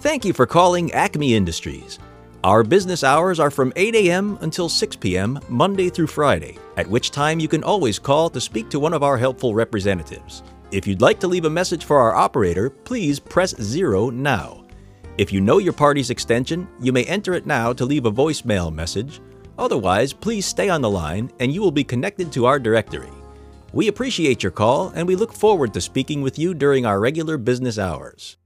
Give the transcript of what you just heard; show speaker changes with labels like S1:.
S1: Thank you for calling Acme Industries. Our business hours are from 8 a.m. until 6 p.m. Monday through Friday, at which time you can always call to speak to one of our helpful representatives. If you'd like to leave a message for our operator, please press 0 now. If you know your party's extension, you may enter it now to leave a voicemail message. Otherwise, please stay on the line and you will be connected to our directory. We appreciate your call and we look forward to speaking with you during our regular business hours.